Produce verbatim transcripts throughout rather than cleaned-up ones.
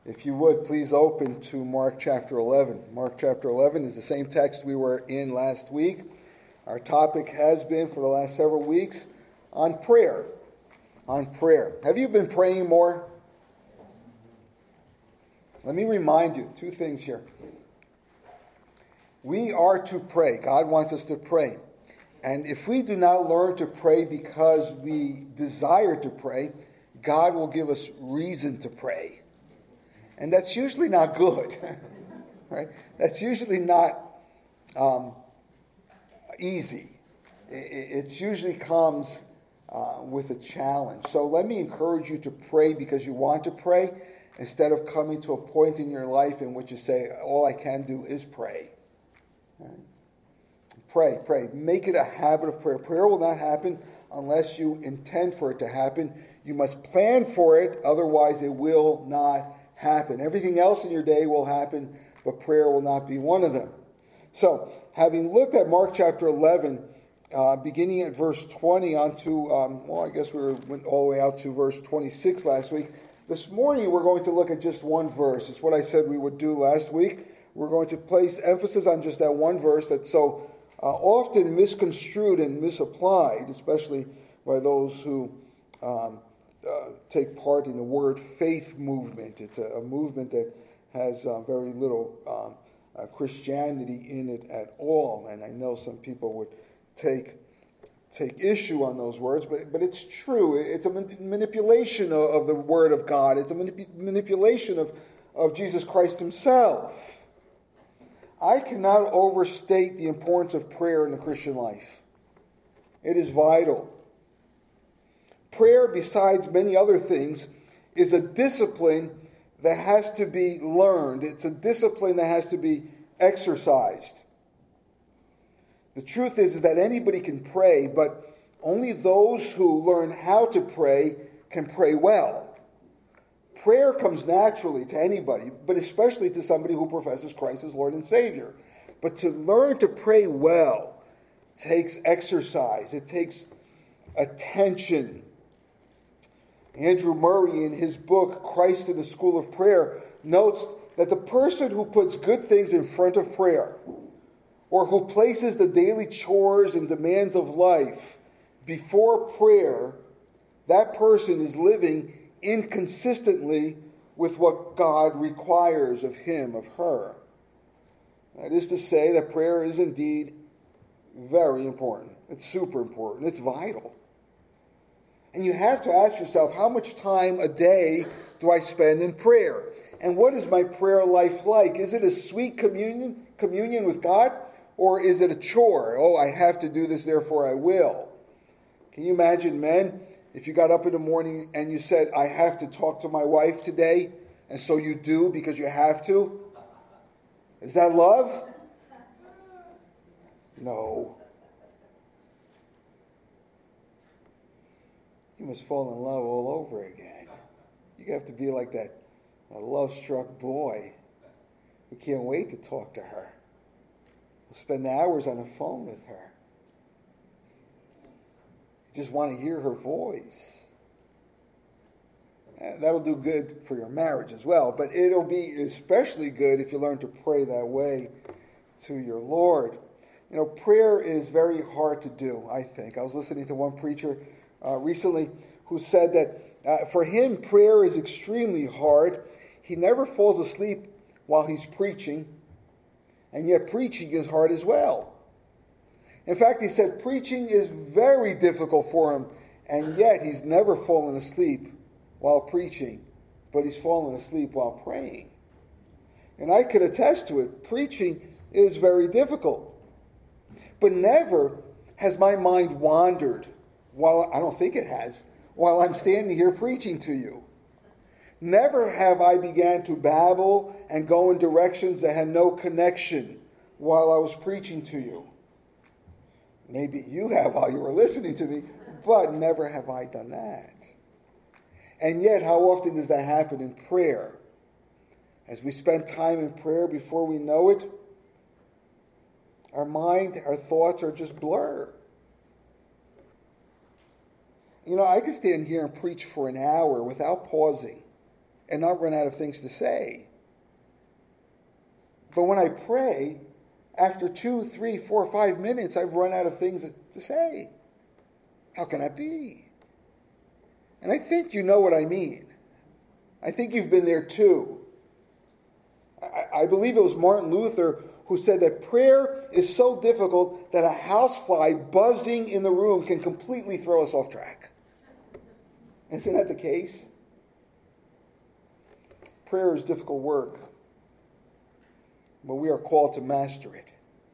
If you would, please open to Mark chapter eleven. Mark chapter eleven is the same text we were in last week. Our topic has been, for the last several weeks, on prayer. On prayer. Have you been praying more? Let me remind you, two things here. We are to pray. God wants us to pray. And if we do not learn to pray because we desire to pray, God will give us reason to pray. And that's usually not good, right? That's usually not um, easy. It, it usually comes uh, with a challenge. So let me encourage you to pray because you want to pray, instead of coming to a point in your life in which you say, all I can do is pray. Right? Pray, pray. Make it a habit of prayer. Prayer will not happen unless you intend for it to happen. You must plan for it, otherwise it will not happen. Everything else in your day will happen, but prayer will not be one of them. So, having looked at Mark chapter eleven, uh, beginning at verse twenty on to, um, well, I guess we were, went all the way out to verse twenty-six last week. This morning we're going to look at just one verse. It's what I said we would do last week. We're going to place emphasis on just that one verse that's so uh, often misconstrued and misapplied, especially by those who um, Uh, take part in the word faith movement. It's a, a movement that has uh, very little um, uh, Christianity in it at all. And I know some people would take take issue on those words, but but it's true. It's a man- manipulation of, of the word of God. It's a manip- manipulation of, of Jesus Christ himself. I cannot overstate the importance of prayer in the Christian life. It is vital. Prayer, besides many other things, is a discipline that has to be learned. It's a discipline that has to be exercised. The truth is, is that anybody can pray, but only those who learn how to pray can pray well. Prayer comes naturally to anybody, but especially to somebody who professes Christ as Lord and Savior. But to learn to pray well takes exercise. It takes attention. Andrew Murray, in his book, Christ in the School of Prayer, notes that the person who puts good things in front of prayer, or who places the daily chores and demands of life before prayer, that person is living inconsistently with what God requires of him, of her. That is to say that prayer is indeed very important. It's super important. It's vital. And you have to ask yourself, how much time a day do I spend in prayer? And what is my prayer life like? Is it a sweet communion, communion with God? Or is it a chore? Oh, I have to do this, therefore I will. Can you imagine, men, if you got up in the morning and you said, I have to talk to my wife today, and so you do because you have to? Is that love? No. You must fall in love all over again. You have to be like that, that love-struck boy who can't wait to talk to her. We'll spend hours on the phone with her. You just want to hear her voice. And that'll do good for your marriage as well, but it'll be especially good if you learn to pray that way to your Lord. You know, prayer is very hard to do, I think. I was listening to one preacher Uh, recently, who said that uh, for him, prayer is extremely hard. He never falls asleep while he's preaching, and yet preaching is hard as well. In fact, he said preaching is very difficult for him, and yet he's never fallen asleep while preaching, but he's fallen asleep while praying. And I could attest to it. Preaching is very difficult. But never has my mind wandered, while I don't think it has, while I'm standing here preaching to you. Never have I began to babble and go in directions that had no connection while I was preaching to you. Maybe you have while you were listening to me, but never have I done that. And yet, how often does that happen in prayer? As we spend time in prayer, before we know it, our mind, our thoughts are just blurred. You know, I could stand here and preach for an hour without pausing and not run out of things to say. But when I pray, after two, three, four, five minutes, I've run out of things to say. How can that be? And I think you know what I mean. I think you've been there too. I, I believe it was Martin Luther who said that prayer is so difficult that a housefly buzzing in the room can completely throw us off track. Isn't that the case? Prayer is difficult work, but we are called to master it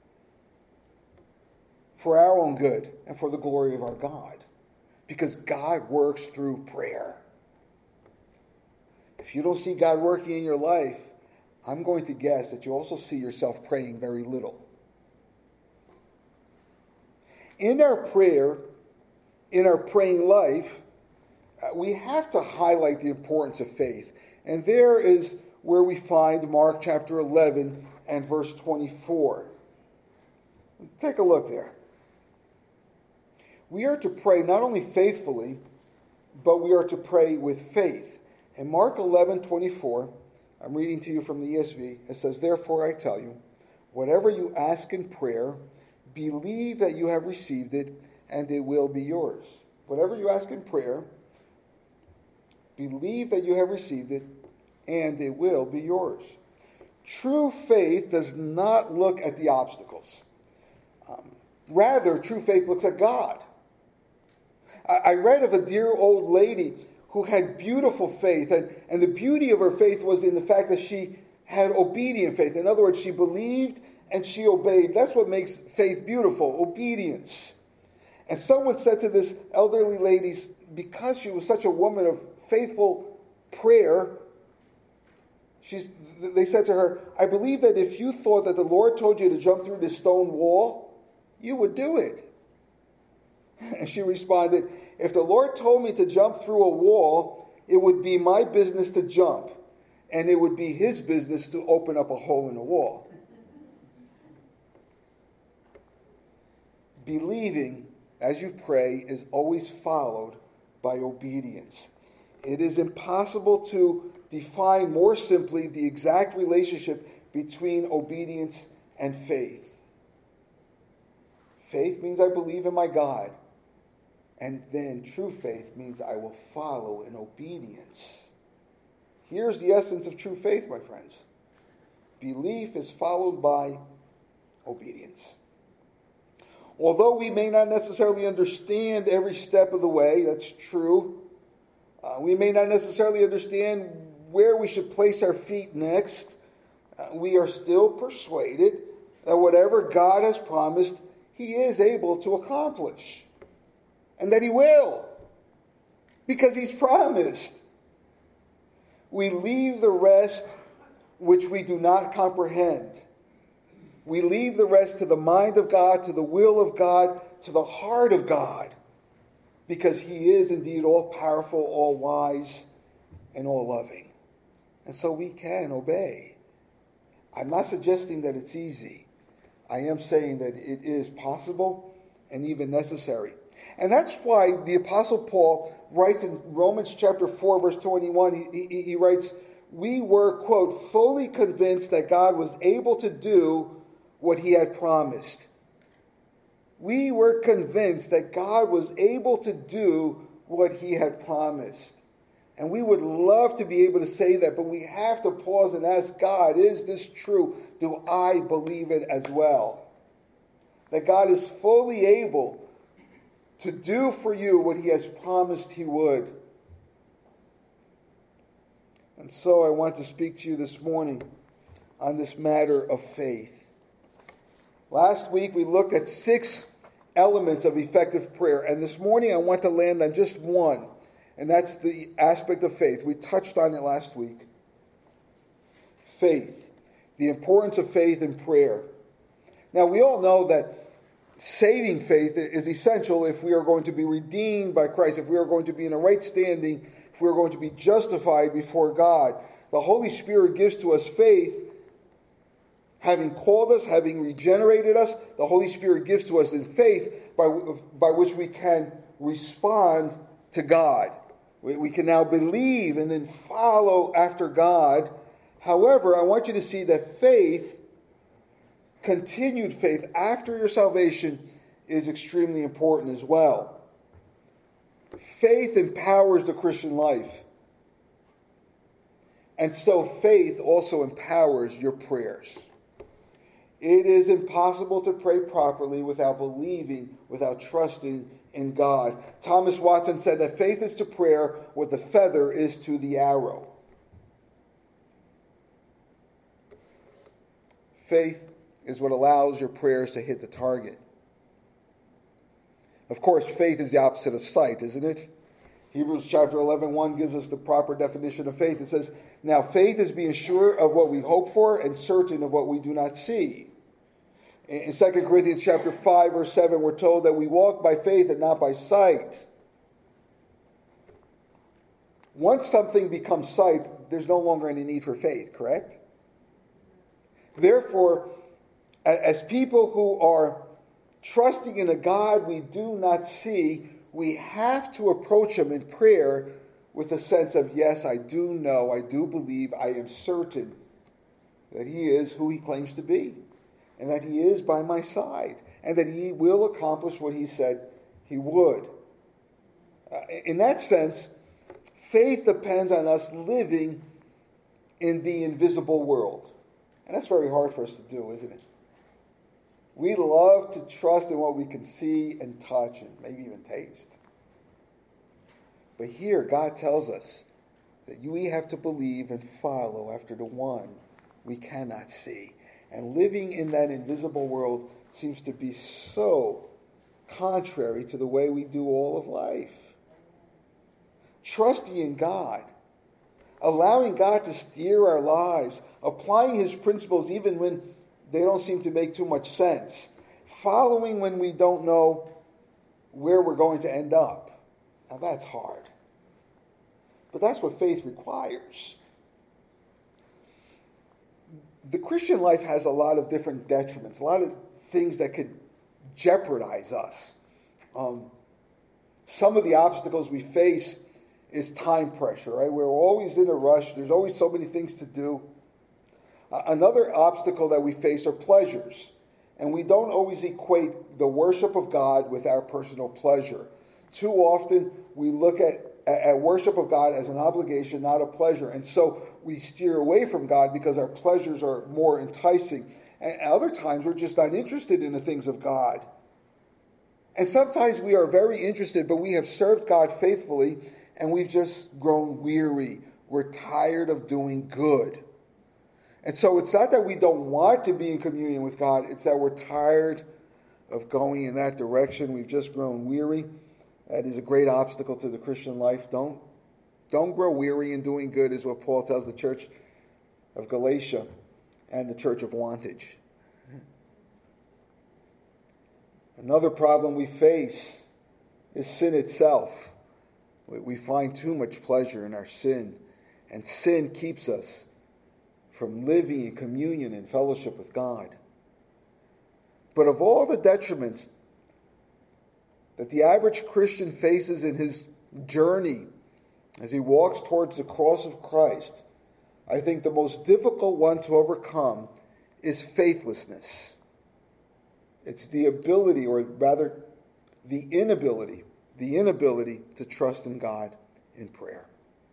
for our own good and for the glory of our God, because God works through prayer. If you don't see God working in your life, I'm going to guess that you also see yourself praying very little. In our prayer, in our praying life, we have to highlight the importance of faith. And there is where we find Mark chapter eleven and verse twenty-four. Take a look there. We are to pray not only faithfully, but we are to pray with faith. In Mark eleven twenty-four, I'm reading to you from the E S V. It says, "Therefore I tell you, whatever you ask in prayer, believe that you have received it, and it will be yours." Whatever you ask in prayer, believe that you have received it, and it will be yours. True faith does not look at the obstacles. Um, rather, true faith looks at God. I, I read of a dear old lady who had beautiful faith, and, and the beauty of her faith was in the fact that she had obedient faith. In other words, she believed and she obeyed. That's what makes faith beautiful, obedience. And someone said to this elderly lady, because she was such a woman of faithful prayer, she's, they said to her, "I believe that if you thought that the Lord told you to jump through this stone wall, you would do it." And she responded, "If the Lord told me to jump through a wall, it would be my business to jump, and it would be his business to open up a hole in the wall." Believing as you pray is always followed by obedience. It is impossible to define more simply the exact relationship between obedience and faith. Faith means I believe in my God. And then true faith means I will follow in obedience. Here's the essence of true faith, my friends. Belief is followed by obedience. Although we may not necessarily understand every step of the way, that's true. Uh, we may not necessarily understand where we should place our feet next. Uh, we are still persuaded that whatever God has promised, he is able to accomplish. And that he will. Because he's promised. We leave the rest which we do not comprehend. We leave the rest to the mind of God, to the will of God, to the heart of God. Because he is indeed all-powerful, all-wise, and all-loving. And so we can obey. I'm not suggesting that it's easy. I am saying that it is possible and even necessary. And that's why the Apostle Paul writes in Romans chapter four, verse twenty-one, he, he, he writes, "We were," quote, "fully convinced that God was able to do what he had promised." We were convinced that God was able to do what he had promised. And we would love to be able to say that, but we have to pause and ask God, is this true? Do I believe it as well? That God is fully able to do for you what he has promised he would. And so I want to speak to you this morning on this matter of faith. Last week we looked at six elements of effective prayer, and this morning I want to land on just one, and that's the aspect of faith. We touched on it last week. Faith. The importance of faith in prayer. Now we all know that saving faith is essential if we are going to be redeemed by Christ, if we are going to be in a right standing, if we are going to be justified before God. The Holy Spirit gives to us faith. Having called us, having regenerated us, the Holy Spirit gives to us in faith by, by which we can respond to God. We, we can now believe and then follow after God. However, I want you to see that faith, continued faith after your salvation, is extremely important as well. Faith empowers the Christian life. And so faith also empowers your prayers. It is impossible to pray properly without believing, without trusting in God. Thomas Watson said that faith is to prayer what the feather is to the arrow. Faith is what allows your prayers to hit the target. Of course, faith is the opposite of sight, isn't it? Hebrews chapter eleven, one gives us the proper definition of faith. It says, now faith is being sure of what we hope for and certain of what we do not see. In Second Corinthians chapter five, verse seven, we're told that we walk by faith and not by sight. Once something becomes sight, there's no longer any need for faith, correct? Therefore, as people who are trusting in a God we do not see, we have to approach him in prayer with a sense of, yes, I do know, I do believe, I am certain that he is who he claims to be, and that he is by my side, and that he will accomplish what he said he would. Uh, in that sense, faith depends on us living in the invisible world. And that's very hard for us to do, isn't it? We love to trust in what we can see and touch and maybe even taste. But here, God tells us that we have to believe and follow after the one we cannot see. And living in that invisible world seems to be so contrary to the way we do all of life. Trusting in God, allowing God to steer our lives, applying his principles even when they don't seem to make too much sense, following when we don't know where we're going to end up. Now that's hard. But that's what faith requires. The Christian life has a lot of different detriments, a lot of things that could jeopardize us. Um, some of the obstacles we face is time pressure, right? We're always in a rush. There's always so many things to do. Uh, another obstacle that we face are pleasures. And we don't always equate the worship of God with our personal pleasure. Too often we look at, at worship of God as an obligation, not a pleasure. And so we steer away from God because our pleasures are more enticing. And other times we're just not interested in the things of God. And sometimes we are very interested, but we have served God faithfully and we've just grown weary. We're tired of doing good. And so it's not that we don't want to be in communion with God, it's that we're tired of going in that direction. We've just grown weary. That is a great obstacle to the Christian life. Don't, don't grow weary in doing good is what Paul tells the church of Galatia and the church of Wantage. Another problem we face is sin itself. We find too much pleasure in our sin, and sin keeps us from living in communion and fellowship with God. But of all the detriments that the average Christian faces in his journey as he walks towards the cross of Christ, I think the most difficult one to overcome is faithlessness. It's the ability, or rather the inability, the inability to trust in God in prayer.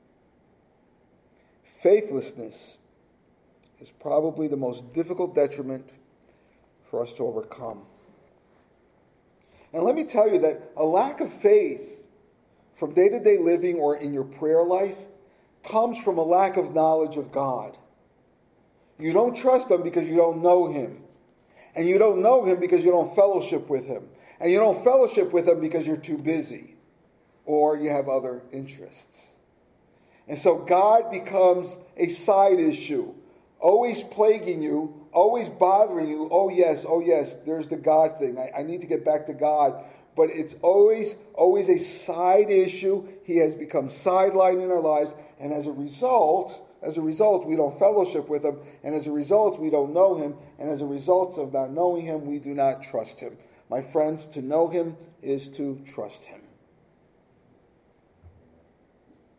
Faithlessness is probably the most difficult detriment for us to overcome. And let me tell you that a lack of faith from day-to-day living or in your prayer life comes from a lack of knowledge of God. You don't trust him because you don't know him. And you don't know him because you don't fellowship with him. And you don't fellowship with him because you're too busy or you have other interests. And so God becomes a side issue, always plaguing you, always bothering you. Oh yes, oh yes, there's the God thing. I, I need to get back to God. But it's always, always a side issue. He has become sidelined in our lives. And as a result, as a result, we don't fellowship with him. And as a result, we don't know him. And as a result of not knowing him, we do not trust him. My friends, to know him is to trust him.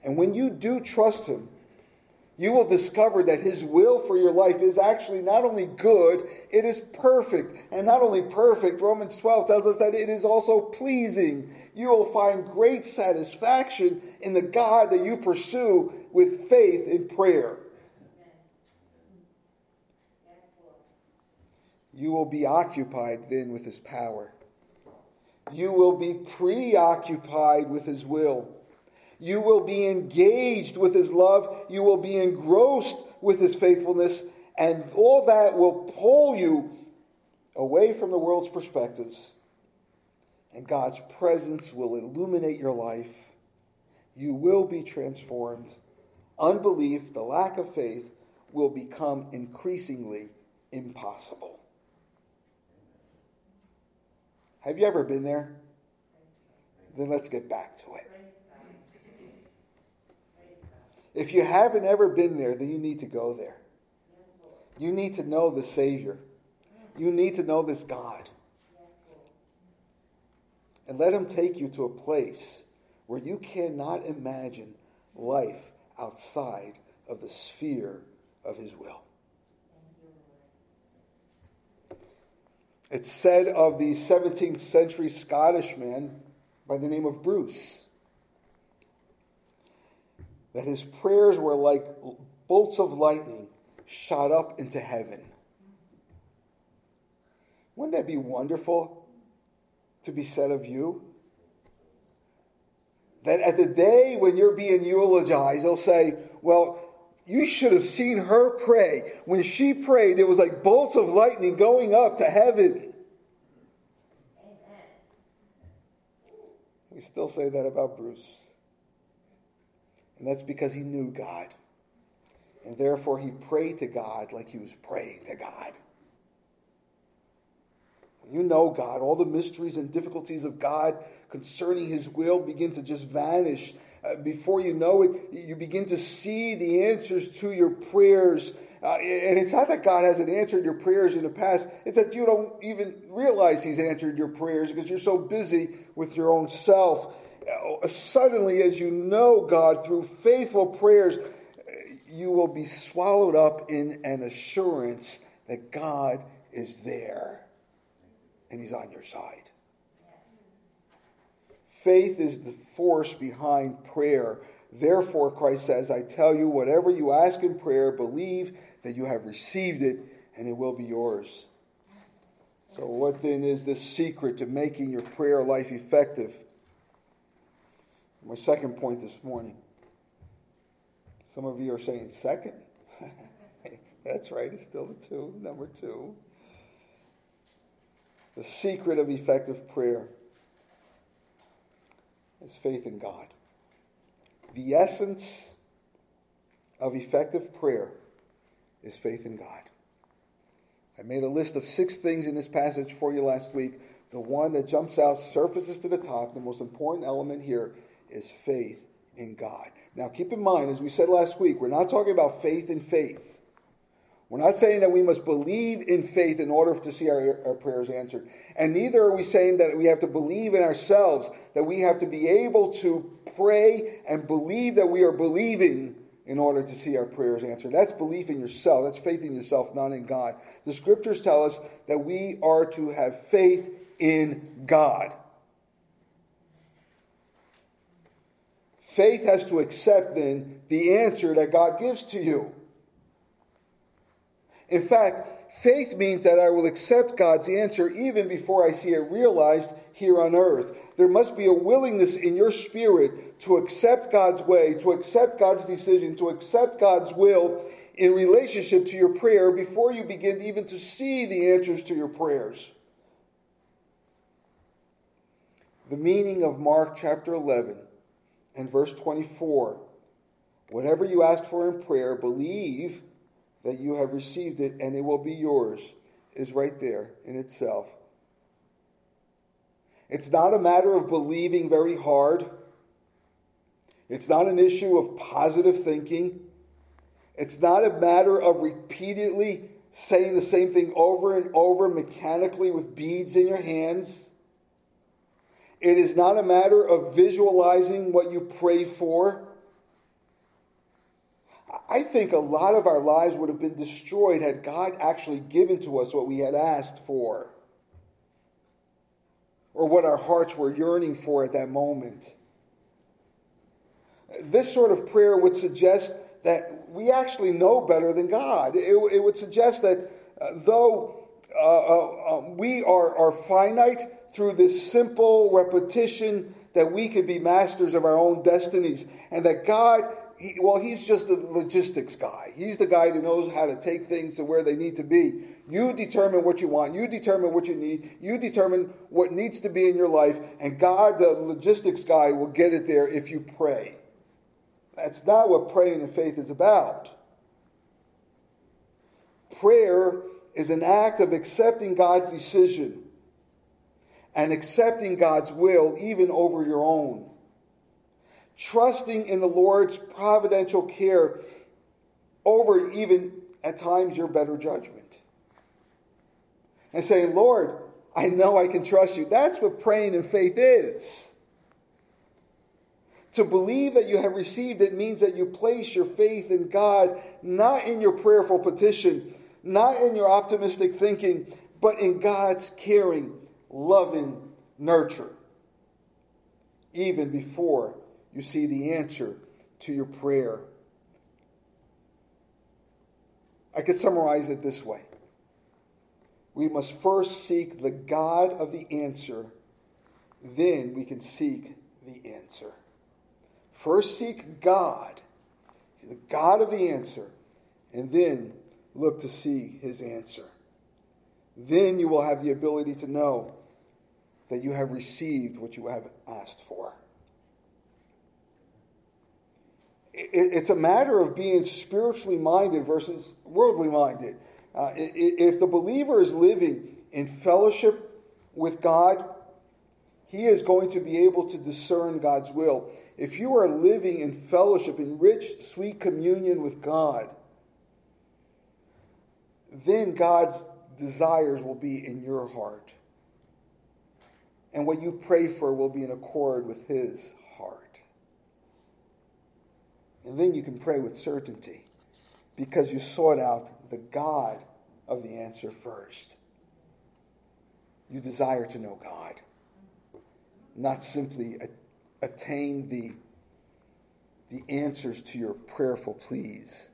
And when you do trust him, you will discover that his will for your life is actually not only good, it is perfect. And not only perfect, Romans twelve tells us that it is also pleasing. You will find great satisfaction in the God that you pursue with faith in prayer. You will be occupied then with his power. You will be preoccupied with his will. You will be engaged with his love. You will be engrossed with his faithfulness. And all that will pull you away from the world's perspectives. And God's presence will illuminate your life. You will be transformed. Unbelief, the lack of faith, will become increasingly impossible. Have you ever been there? Then let's get back to it. If you haven't ever been there, then you need to go there. You need to know the Savior. You need to know this God. And let him take you to a place where you cannot imagine life outside of the sphere of his will. It's said of the seventeenth century Scottish man by the name of Bruce that his prayers were like bolts of lightning shot up into heaven. Wouldn't that be wonderful to be said of you? That at the day when you're being eulogized, they'll say, well, you should have seen her pray. When she prayed, it was like bolts of lightning going up to heaven. Amen. We still say that about Bruce. And that's because he knew God. And therefore he prayed to God like he was praying to God. When you know God, all the mysteries and difficulties of God concerning his will begin to just vanish. Uh, before you know it, you begin to see the answers to your prayers. Uh, and it's not that God hasn't answered your prayers in the past. It's that you don't even realize he's answered your prayers because you're so busy with your own self. Suddenly, as you know God through faithful prayers, you will be swallowed up in an assurance that God is there and he's on your side. Faith is the force behind prayer. Therefore, Christ says, I tell you, whatever you ask in prayer, believe that you have received it and it will be yours. So what then is the secret to making your prayer life effective? My second point this morning. Some of you are saying second. That's right, it's still the two, number two. The secret of effective prayer is faith in God. The essence of effective prayer is faith in God. I made a list of six things in this passage for you last week. The one that jumps out, surfaces to the top, the most important element here is faith in God. Now keep in mind, as we said last week, we're not talking about faith in faith. We're not saying that we must believe in faith in order to see our, our prayers answered. And neither are we saying that we have to believe in ourselves, that we have to be able to pray and believe that we are believing in order to see our prayers answered. That's belief in yourself. That's faith in yourself, not in God. The scriptures tell us that we are to have faith in God. Faith has to accept, then, the answer that God gives to you. In fact, faith means that I will accept God's answer even before I see it realized here on earth. There must be a willingness in your spirit to accept God's way, to accept God's decision, to accept God's will in relationship to your prayer before you begin even to see the answers to your prayers. The meaning of Mark chapter eleven and verse twenty-four, whatever you ask for in prayer, believe that you have received it and it will be yours, is right there in itself. It's not a matter of believing very hard. It's not an issue of positive thinking. It's not a matter of repeatedly saying the same thing over and over mechanically with beads in your hands. It is not a matter of visualizing what you pray for. I think a lot of our lives would have been destroyed had God actually given to us what we had asked for, or what our hearts were yearning for at that moment. This sort of prayer would suggest that we actually know better than God. It, it would suggest that uh, though uh, uh, um, we are, are finite through this simple repetition, that we could be masters of our own destinies, and that God, he, well, he's just a logistics guy. He's the guy that knows how to take things to where they need to be. You determine what you want. You determine what you need. You determine what needs to be in your life, and God, the logistics guy, will get it there if you pray. That's not what praying in faith is about. Prayer is an act of accepting God's decision and accepting God's will even over your own. Trusting in the Lord's providential care over even at times your better judgment. And saying, Lord, I know I can trust you. That's what praying in faith is. To believe that you have received it means that you place your faith in God, not in your prayerful petition, not in your optimistic thinking, but in God's caring, loving nurture, even before you see the answer to your prayer. I could summarize it this way. We must first seek the God of the answer, then we can seek the answer. First seek God, the God of the answer, and then look to see his answer. Then you will have the ability to know that you have received what you have asked for. It's a matter of being spiritually minded versus worldly minded. Uh, if the believer is living in fellowship with God, he is going to be able to discern God's will. If you are living in fellowship, in rich, sweet communion with God, then God's desires will be in your heart. And what you pray for will be in accord with his heart. And then you can pray with certainty because you sought out the God of the answer first. You desire to know God, not simply attain the, the answers to your prayerful pleas.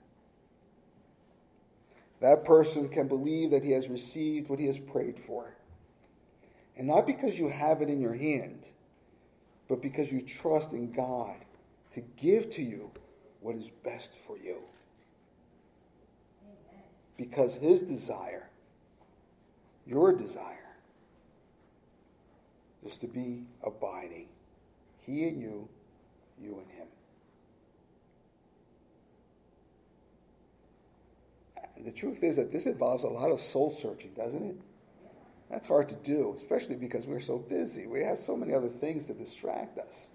That person can believe that he has received what he has prayed for. And not because you have it in your hand, but because you trust in God to give to you what is best for you. Because his desire, your desire, is to be abiding. He in you, you in him. And the truth is that this involves a lot of soul searching, doesn't it? That's hard to do, especially because we're so busy. We have so many other things to distract us.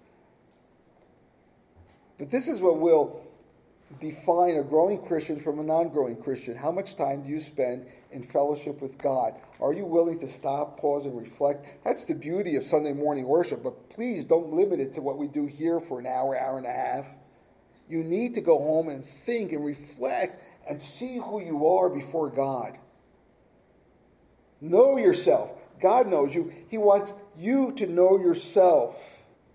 But this is what will define a growing Christian from a non-growing Christian. How much time do you spend in fellowship with God? Are you willing to stop, pause, and reflect? That's the beauty of Sunday morning worship, but please don't limit it to what we do here for an hour, hour and a half. You need to go home and think and reflect and see who you are before God. Know yourself. God knows you. He wants you to know yourself.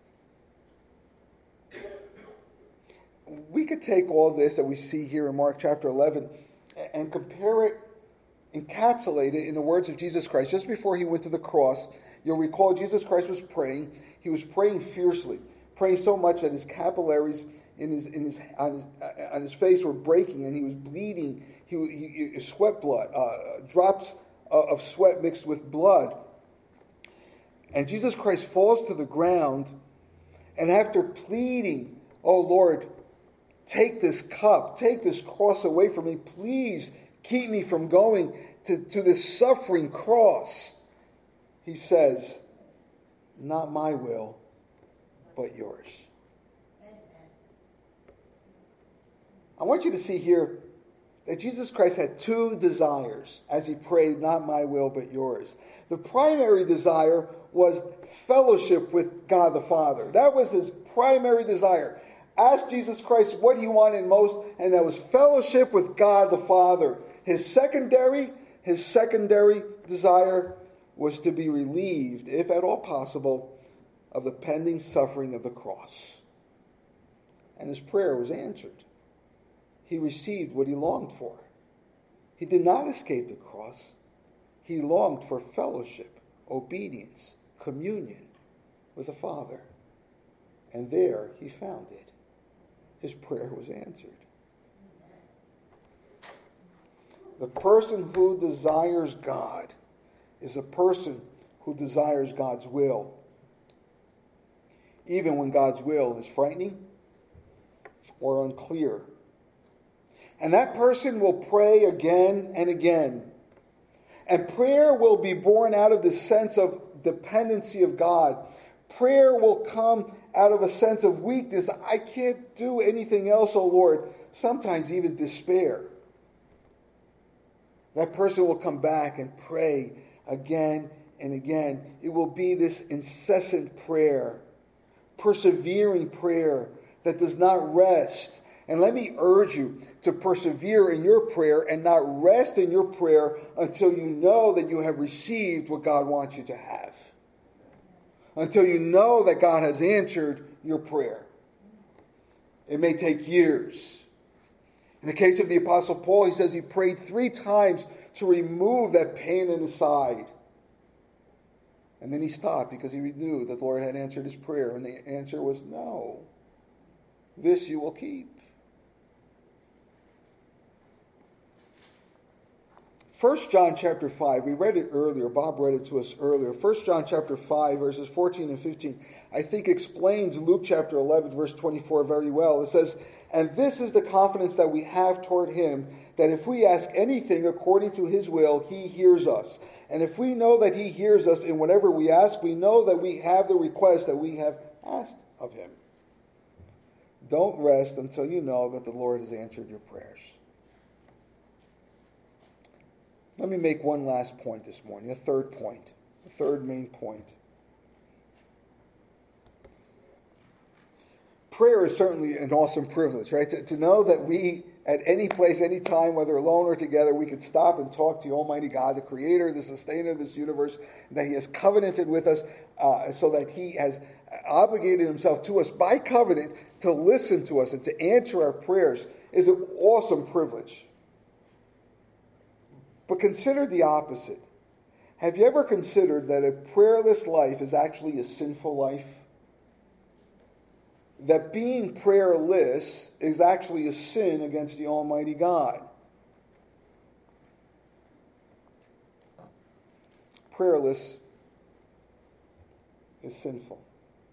We could take all this that we see here in Mark chapter eleven and compare it, encapsulate it in the words of Jesus Christ. Just before he went to the cross, you'll recall Jesus Christ was praying. He was praying fiercely, praying so much that his capillaries in his in his on his, on his face were breaking, and he was bleeding. He, he, he sweat blood, uh, drops of sweat mixed with blood. And Jesus Christ falls to the ground, and after pleading, "Oh Lord, take this cup, take this cross away from me. Please keep me from going to, to this suffering cross," he says, "Not my will, but yours." I want you to see here that Jesus Christ had two desires as he prayed, "Not my will, but yours." The primary desire was fellowship with God the Father. That was his primary desire. asked Jesus Christ what he wanted most, and that was fellowship with God the Father. His secondary, his secondary desire was to be relieved, if at all possible, of the pending suffering of the cross. And his prayer was answered. He received what he longed for. He did not escape the cross. He longed for fellowship, obedience, communion with the Father. And there he found it. His prayer was answered. The person who desires God is a person who desires God's will, even when God's will is frightening or unclear. And that person will pray again and again. And prayer will be born out of the sense of dependency of God. Prayer will come out of a sense of weakness. I can't do anything else, oh Lord. Sometimes even despair. That person will come back and pray again and again. It will be this incessant prayer, persevering prayer that does not rest. And let me urge you to persevere in your prayer and not rest in your prayer until you know that you have received what God wants you to have. Until you know that God has answered your prayer. It may take years. In the case of the Apostle Paul, he says he prayed three times to remove that pain in his side. And then he stopped because he knew that the Lord had answered his prayer. And the answer was no. This you will keep. First John chapter five, we read it earlier, Bob read it to us earlier. First John chapter five, verses fourteen and fifteen, I think explains Luke chapter eleven, verse twenty-four very well. It says, "And this is the confidence that we have toward him, that if we ask anything according to his will, he hears us. And if we know that he hears us in whatever we ask, we know that we have the request that we have asked of him." Don't rest until you know that the Lord has answered your prayers. Let me make one last point this morning, a third point, a third main point. Prayer is certainly an awesome privilege, right? To, to know that we, at any place, any time, whether alone or together, we could stop and talk to the Almighty God, the Creator, the Sustainer of this universe, that He has covenanted with us uh, so that He has obligated Himself to us by covenant to listen to us and to answer our prayers is an awesome privilege. But consider the opposite. Have you ever considered that a prayerless life is actually a sinful life? That being prayerless is actually a sin against the Almighty God. Prayerless is sinful.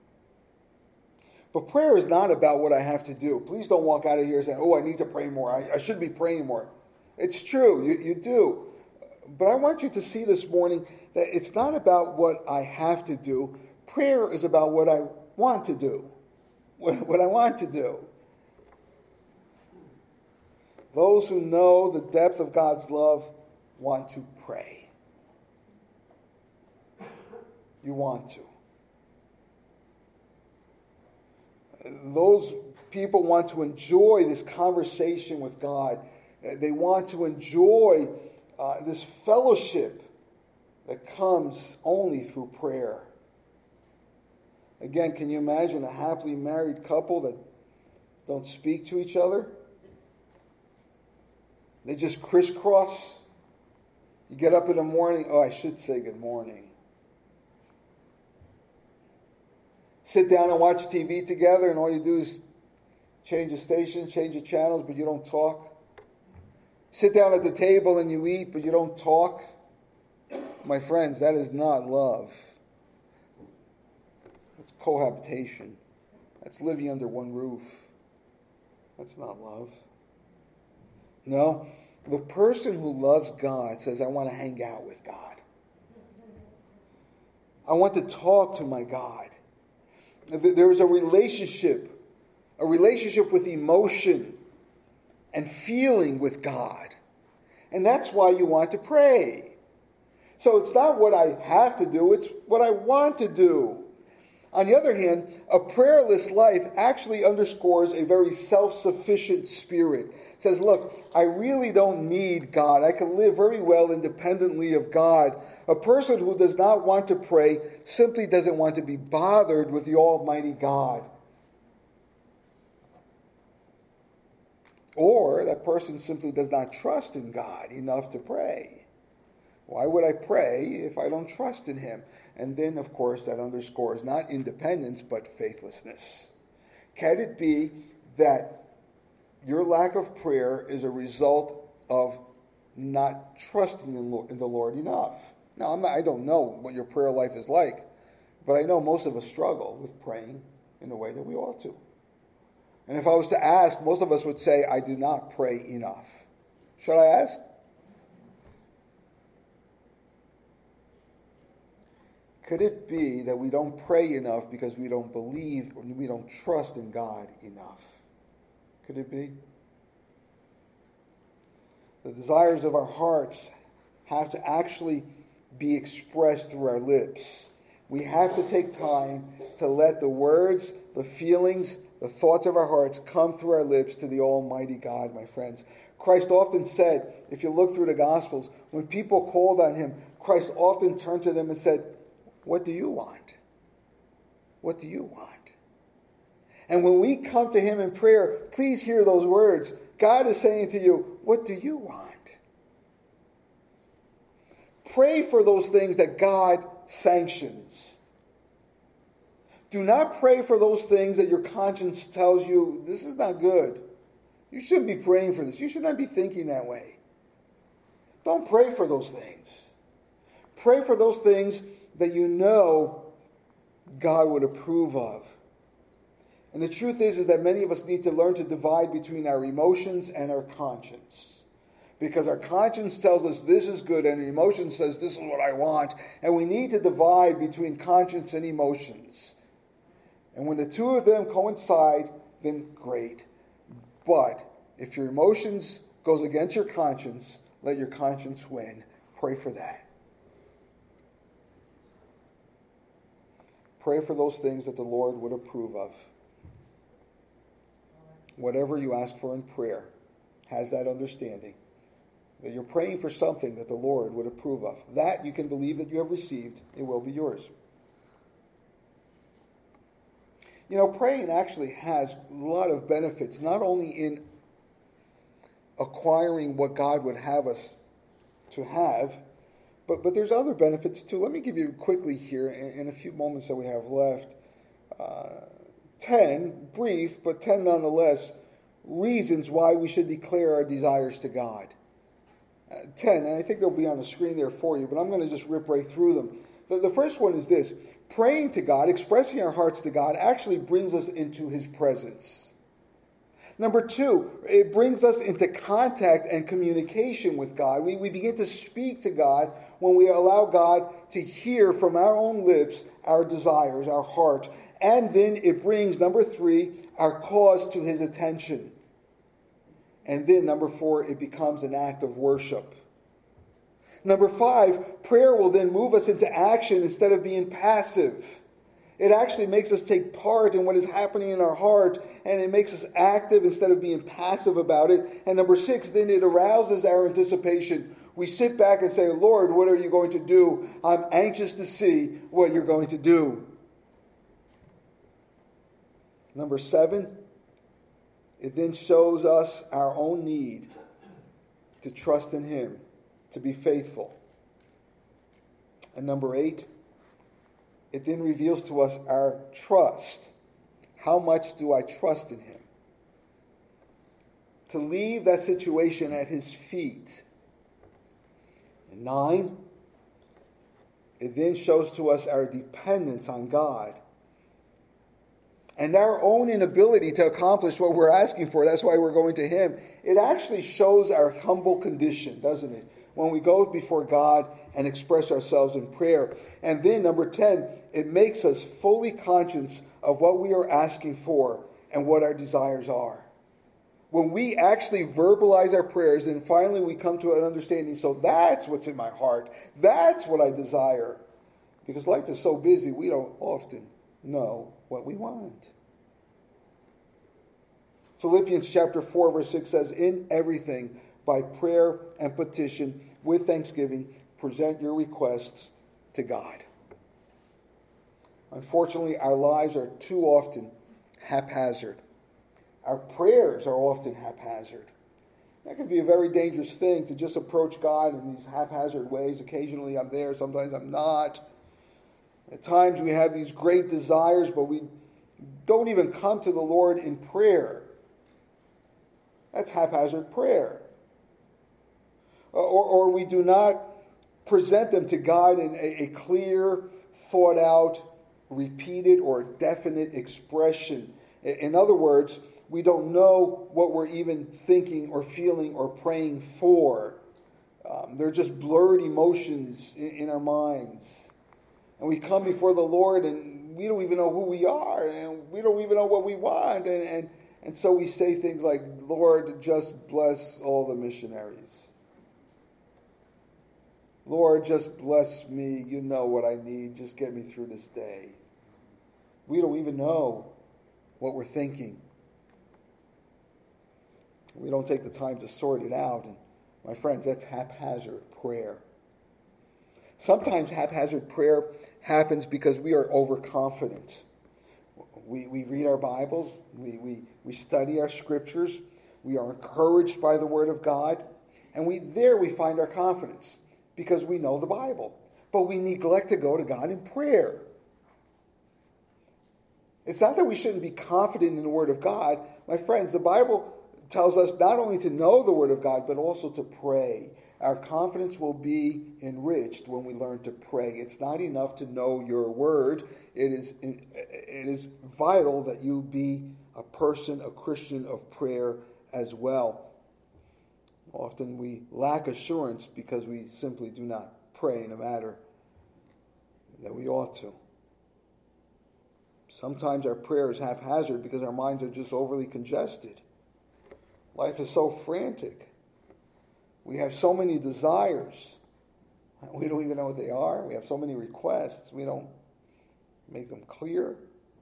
But prayer is not about what I have to do. Please don't walk out of here saying, oh, I need to pray more. I, I should be praying more. It's true, you, you do. But I want you to see this morning that it's not about what I have to do. Prayer is about what I want to do. What, what I want to do. Those who know the depth of God's love want to pray. You want to. Those people want to enjoy this conversation with God. They want to enjoy uh, this fellowship that comes only through prayer. Again, can you imagine a happily married couple that don't speak to each other? They just crisscross. You get up in the morning, oh, I should say good morning. Sit down and watch T V together, and all you do is change the station, change the channels, but you don't talk. Sit down at the table and you eat, but you don't talk. My friends, that is not love. That's cohabitation. That's living under one roof. That's not love. No, the person who loves God says, I want to hang out with God. I want to talk to my God. There is a relationship, a relationship with emotion and feeling with God. And that's why you want to pray. So it's not what I have to do, it's what I want to do. On the other hand, a prayerless life actually underscores a very self-sufficient spirit. It says, look, I really don't need God. I can live very well independently of God. A person who does not want to pray simply doesn't want to be bothered with the Almighty God. Or that person simply does not trust in God enough to pray. Why would I pray if I don't trust in Him? And then, of course, that underscores not independence, but faithlessness. Can it be that your lack of prayer is a result of not trusting in the Lord enough? Now, I'm not, I don't know what your prayer life is like, but I know most of us struggle with praying in the way that we ought to. And if I was to ask, most of us would say, I do not pray enough. Should I ask? Could it be that we don't pray enough because we don't believe or we don't trust in God enough? Could it be? The desires of our hearts have to actually be expressed through our lips. We have to take time to let the words, the feelings, the thoughts of our hearts come through our lips to the Almighty God, my friends. Christ often said, if you look through the Gospels, when people called on Him, Christ often turned to them and said, what do you want? What do you want? And when we come to Him in prayer, please hear those words. God is saying to you, what do you want? Pray for those things that God sanctions. Do not pray for those things that your conscience tells you, this is not good. You shouldn't be praying for this. You should not be thinking that way. Don't pray for those things. Pray for those things that you know God would approve of. And the truth is, is that many of us need to learn to divide between our emotions and our conscience. Because our conscience tells us this is good and our emotion says this is what I want. And we need to divide between conscience and emotions. And when the two of them coincide, then great. But if your emotions goes against your conscience, let your conscience win. Pray for that. Pray for those things that the Lord would approve of. Whatever you ask for in prayer has that understanding, that you're praying for something that the Lord would approve of. That you can believe that you have received, it will be yours. You know, praying actually has a lot of benefits, not only in acquiring what God would have us to have, but, but there's other benefits too. Let me give you quickly here, in, in a few moments that we have left, uh, ten, brief, but ten nonetheless, reasons why we should declare our desires to God. Uh, ten, and I think they'll be on the screen there for you, but I'm going to just rip right through them. The, the first one is this: praying to God, expressing our hearts to God, actually brings us into His presence. Number two, it brings us into contact and communication with God. We, we begin to speak to God when we allow God to hear from our own lips our desires, our heart. And then it brings, number three, our cause to His attention. And then, number four, it becomes an act of worship. Number five, prayer will then move us into action instead of being passive. It actually makes us take part in what is happening in our heart, and it makes us active instead of being passive about it. And number six, then it arouses our anticipation. We sit back and say, Lord, what are you going to do? I'm anxious to see what you're going to do. Number seven, it then shows us our own need to trust in Him, to be faithful. And number eight, it then reveals to us our trust. How much do I trust in Him? To leave that situation at His feet. And nine, it then shows to us our dependence on God and our own inability to accomplish what we're asking for. That's why we're going to Him. It actually shows our humble condition, doesn't it? When we go before God and express ourselves in prayer. And then, number ten, it makes us fully conscious of what we are asking for and what our desires are. When we actually verbalize our prayers, then finally we come to an understanding, so that's what's in my heart. That's what I desire. Because life is so busy, we don't often know what we want. Philippians chapter four, verse six says, in everything, by prayer and petition, with thanksgiving, present your requests to God. Unfortunately, our lives are too often haphazard. Our prayers are often haphazard. That can be a very dangerous thing, to just approach God in these haphazard ways. Occasionally I'm there, sometimes I'm not. At times we have these great desires, but we don't even come to the Lord in prayer. That's haphazard prayer. Or, or we do not present them to God in a, a clear, thought out, repeated, or definite expression. In other words, we don't know what we're even thinking or feeling or praying for. Um, they're just blurred emotions in, in our minds. And we come before the Lord and we don't even know who we are, and we don't even know what we want. And, and, and so we say things like, Lord, just bless all the missionaries. Lord, just bless me. You know what I need. Just get me through this day. We don't even know what we're thinking. We don't take the time to sort it out. And my friends, that's haphazard prayer. Sometimes haphazard prayer happens because we are overconfident. We, we read our Bibles. We, we, we study our scriptures. We are encouraged by the Word of God. And we there we find our confidence because we know the Bible. But we neglect to go to God in prayer. It's not that we shouldn't be confident in the Word of God. My friends, the Bible tells us not only to know the Word of God, but also to pray. Our confidence will be enriched when we learn to pray. It's not enough to know your Word. It is, it is vital that you be a person, a Christian of prayer as well. Often we lack assurance because we simply do not pray in a matter that we ought to. Sometimes our prayer is haphazard because our minds are just overly congested. Life is so frantic. We have so many desires. We don't even know what they are. We have so many requests. We don't make them clear.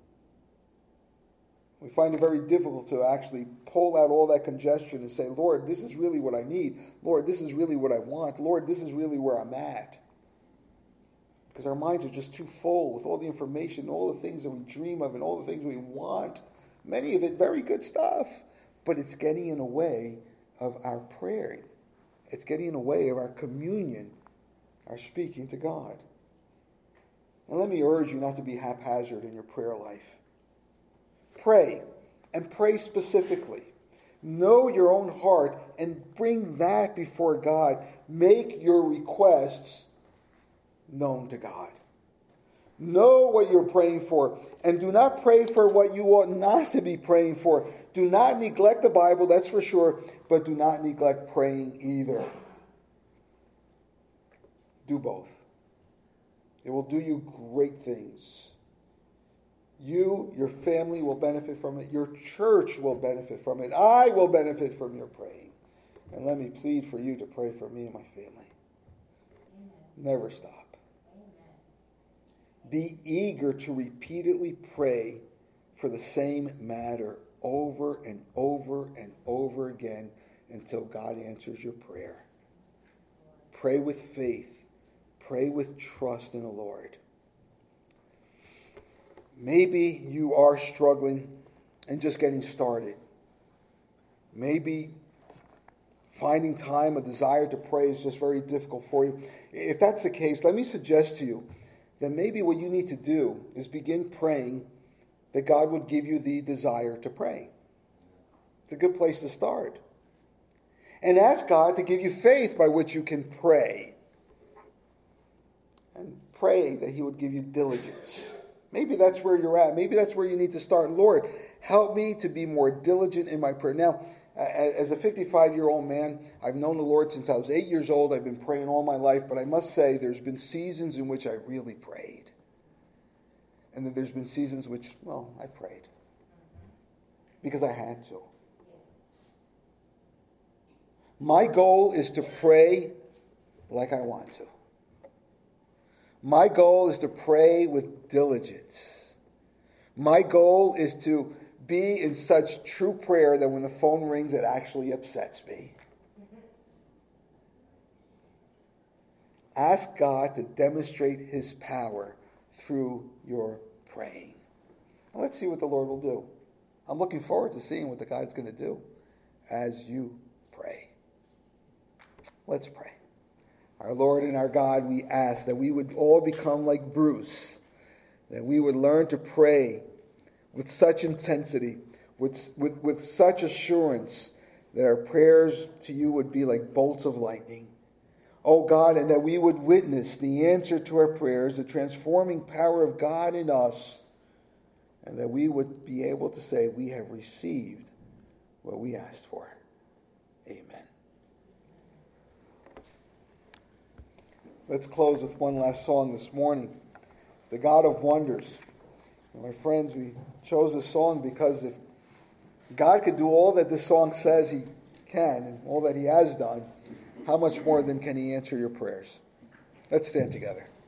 We find it very difficult to actually pull out all that congestion and say, Lord, this is really what I need. Lord, this is really what I want. Lord, this is really where I'm at. Because our minds are just too full with all the information, all the things that we dream of, and all the things we want. Many of it very good stuff. But it's getting in the way of our praying. It's getting in the way of our communion, our speaking to God. And let me urge you not to be haphazard in your prayer life. Pray, and pray specifically. Know your own heart and bring that before God. Make your requests known to God. Know what you're praying for, and do not pray for what you ought not to be praying for. Do not neglect the Bible, that's for sure, but do not neglect praying either. Do both. It will do you great things. You, your family will benefit from it. Your church will benefit from it. I will benefit from your praying. And let me plead for you to pray for me and my family. Amen. Never stop. Be eager to repeatedly pray for the same matter over and over and over again until God answers your prayer. Pray with faith. Pray with trust in the Lord. Maybe you are struggling and just getting started. Maybe finding time, a desire to pray is just very difficult for you. If that's the case, let me suggest to you then maybe what you need to do is begin praying that God would give you the desire to pray. It's a good place to start. And ask God to give you faith by which you can pray. And pray that he would give you diligence. Maybe that's where you're at. Maybe that's where you need to start. Lord, help me to be more diligent in my prayer. Now, as a fifty-five-year-old man, I've known the Lord since I was eight years old. I've been praying all my life, but I must say there's been seasons in which I really prayed. And then there's been seasons which, well, I prayed. Because I had to. My goal is to pray like I want to. My goal is to pray with diligence. My goal is to be in such true prayer that when the phone rings, it actually upsets me. Ask God to demonstrate his power through your praying. And let's see what the Lord will do. I'm looking forward to seeing what the God's going to do as you pray. Let's pray. Our Lord and our God, we ask that we would all become like Bruce, that we would learn to pray with such intensity, with, with, with such assurance, that our prayers to you would be like bolts of lightning. Oh God, and that we would witness the answer to our prayers, the transforming power of God in us, and that we would be able to say we have received what we asked for. Amen. Let's close with one last song this morning, The God of Wonders. And my friends, we chose this song because if God could do all that this song says he can and all that he has done, how much more then can he answer your prayers? Let's stand together.